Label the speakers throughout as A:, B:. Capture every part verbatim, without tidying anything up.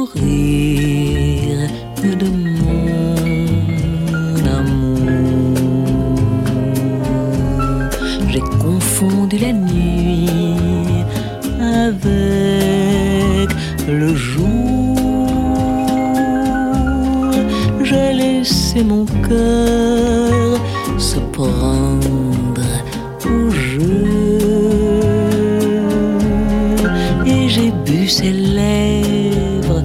A: sourire de mon amour. J'ai confondu la nuit avec le jour. J'ai laissé mon cœur se prendre au jeu et j'ai bu ses lèvres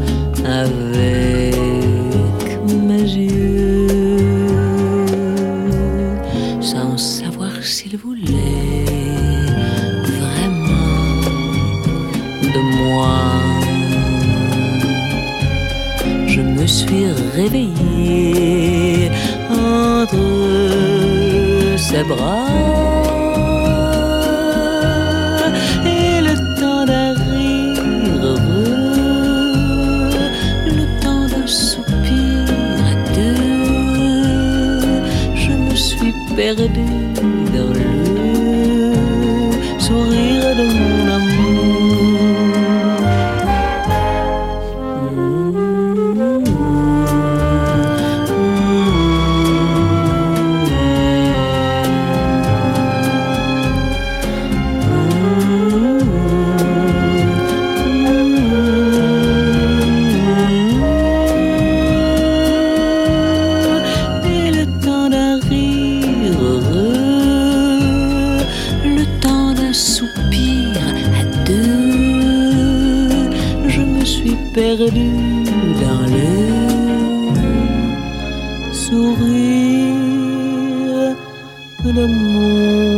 A: avec mes yeux, sans savoir s'il voulait vraiment de moi. Je me suis réveillée entre ses bras et le temps d'un rire heureux, le temps d'un soupir à deux, je me suis perdue dans le sourire de mon amour. Soupir à deux, je me suis perdue dans le sourire de mon